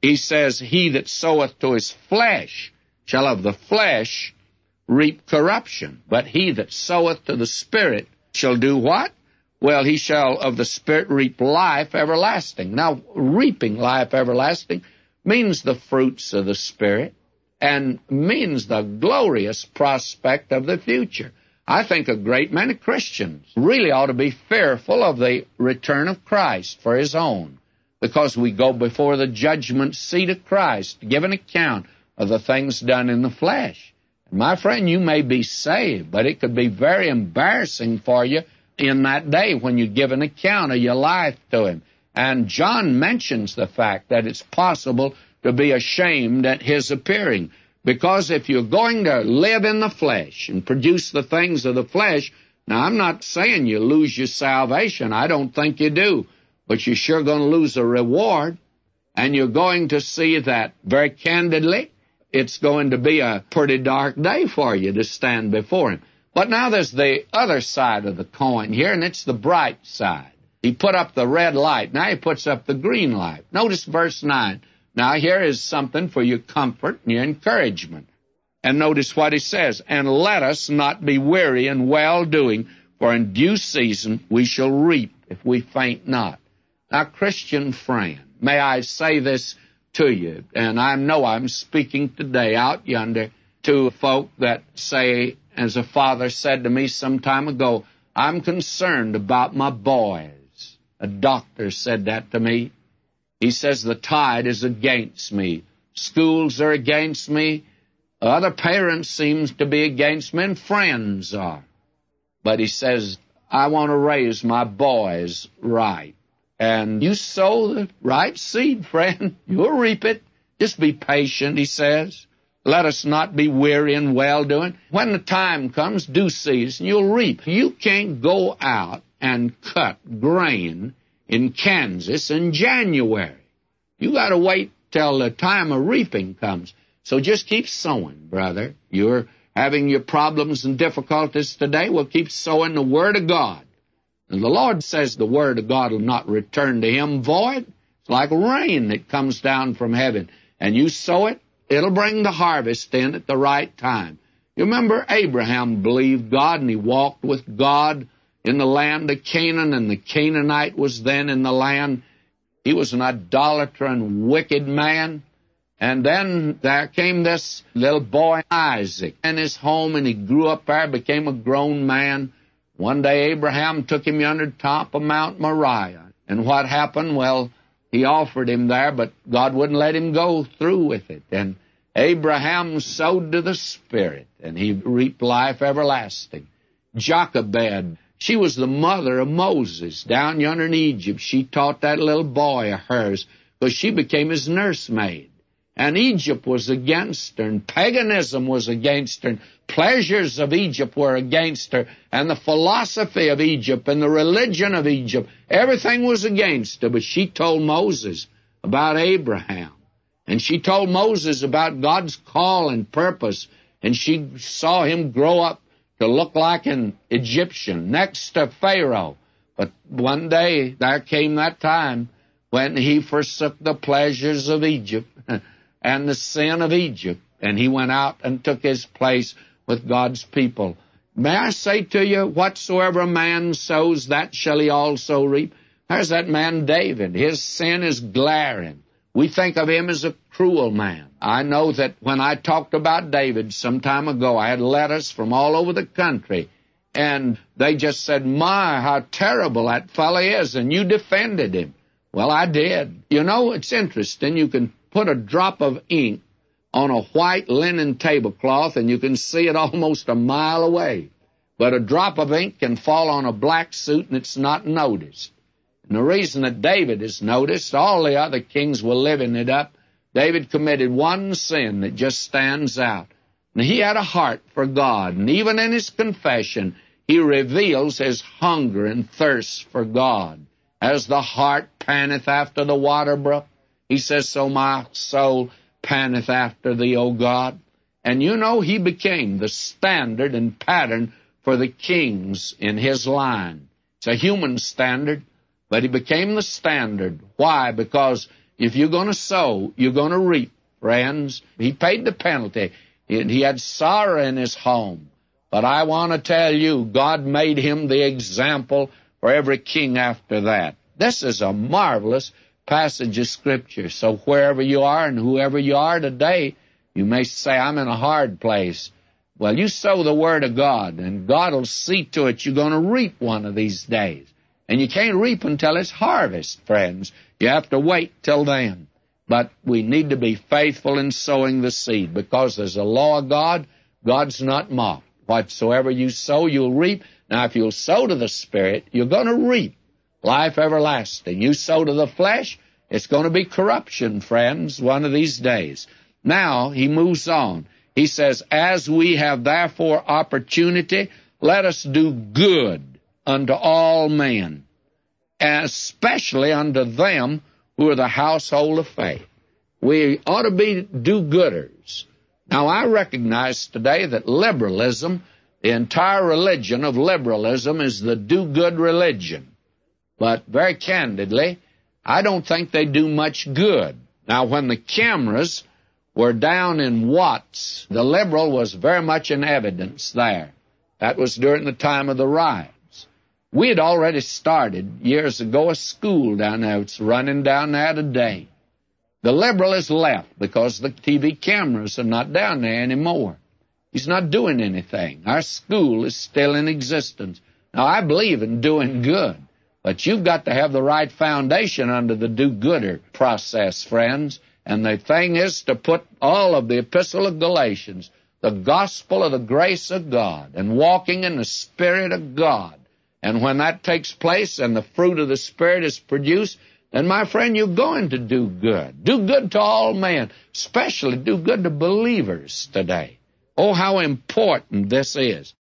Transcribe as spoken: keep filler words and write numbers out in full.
He says, he that soweth to his flesh shall of the flesh reap corruption, but he that soweth to the Spirit shall do what? Well, he shall of the Spirit reap life everlasting. Now, reaping life everlasting means the fruits of the Spirit and means the glorious prospect of the future. I think a great many Christians really ought to be fearful of the return of Christ for his own, because we go before the judgment seat of Christ to give an account of the things done in the flesh. And my friend, you may be saved, but it could be very embarrassing for you in that day when you give an account of your life to him. And John mentions the fact that it's possible to be ashamed at his appearing, because if you're going to live in the flesh and produce the things of the flesh, now I'm not saying you lose your salvation. I don't think you do. But you're sure going to lose a reward, and you're going to see that very candidly. It's going to be a pretty dark day for you to stand before him. But now there's the other side of the coin here, and it's the bright side. He put up the red light. Now he puts up the green light. Notice verse nine. Now here is something for your comfort and your encouragement. And notice what he says, and let us not be weary in well-doing, for in due season we shall reap if we faint not. Now, Christian friend, may I say this to you, and I know I'm speaking today out yonder to folk that say, as a father said to me some time ago, I'm concerned about my boys. A doctor said that to me. He says, the tide is against me. Schools are against me. Other parents seem to be against me, and friends are. But he says, I want to raise my boys right. And you sow the right seed, friend. You'll reap it. Just be patient, he says. Let us not be weary in well-doing. When the time comes, due season, you'll reap. You can't go out and cut grain in Kansas in January. You got to wait till the time of reaping comes. So just keep sowing, brother. You're having your problems and difficulties today. Well, keep sowing the Word of God. And the Lord says the Word of God will not return to him void. It's like rain that comes down from heaven. And you sow it, it'll bring the harvest in at the right time. You remember Abraham believed God, and he walked with God in the land of Canaan, and the Canaanite was then in the land. He was an idolater and wicked man. And then there came this little boy, Isaac, in his home, and he grew up there, became a grown man. One day Abraham took him yonder top of Mount Moriah. And what happened? Well, he offered him there, but God wouldn't let him go through with it. And Abraham sowed to the Spirit, and he reaped life everlasting. Jochebed, she was the mother of Moses down yonder in Egypt. She taught that little boy of hers, because she became his nursemaid. And Egypt was against her, and paganism was against her, and pleasures of Egypt were against her, and the philosophy of Egypt and the religion of Egypt, everything was against her. But she told Moses about Abraham, and she told Moses about God's call and purpose, and she saw him grow up to look like an Egyptian next to Pharaoh. But one day there came that time when he forsook the pleasures of Egypt and the sin of Egypt, and he went out and took his place with God's people. May I say to you, whatsoever a man sows, that shall he also reap. There's that man David. His sin is glaring. We think of him as a cruel man. I know that when I talked about David some time ago, I had letters from all over the country, and they just said, my, how terrible that fellow is, and you defended him. Well, I did. You know, it's interesting. You can put a drop of ink on a white linen tablecloth, and you can see it almost a mile away. But a drop of ink can fall on a black suit, and it's not noticed. And the reason that David is noticed, all the other kings were living it up. David committed one sin that just stands out. And he had a heart for God, and even in his confession, he reveals his hunger and thirst for God. As the hart panteth after the water brook, he says, so my soul panteth after thee, O God. And you know, he became the standard and pattern for the kings in his line. It's a human standard, but he became the standard. Why? Because If you're going to sow, you're going to reap, friends. He paid the penalty. He had sorrow in his home. But I want to tell you, God made him the example for every king after that. This is a marvelous passage of Scripture. So wherever you are and whoever you are today, you may say, I'm in a hard place. Well, you sow the Word of God, and God will see to it you're going to reap one of these days. And you can't reap until it's harvest, friends. You have to wait till then. But we need to be faithful in sowing the seed, because there's a law of God. God's not mocked. Whatsoever you sow, you'll reap. Now, if you'll sow to the Spirit, you're going to reap life everlasting. You sow to the flesh, it's going to be corruption, friends, one of these days. Now, he moves on. He says, as we have therefore opportunity, let us do good unto all men, especially unto them who are the household of faith. We ought to be do-gooders. Now, I recognize today that liberalism, the entire religion of liberalism, is the do-good religion. But very candidly, I don't think they do much good. Now, when the cameras were down in Watts, the liberal was very much in evidence there. That was during the time of the riots. We had already started years ago a school down there. It's running down there today. The liberal has left because the T V cameras are not down there anymore. He's not doing anything. Our school is still in existence. Now, I believe in doing good, but you've got to have the right foundation under the do-gooder process, friends. And the thing is to put all of the Epistle of Galatians, the gospel of the grace of God, and walking in the Spirit of God. And when that takes place and the fruit of the Spirit is produced, then, my friend, you're going to do good. Do good to all men, especially do good to believers today. Oh, how important this is.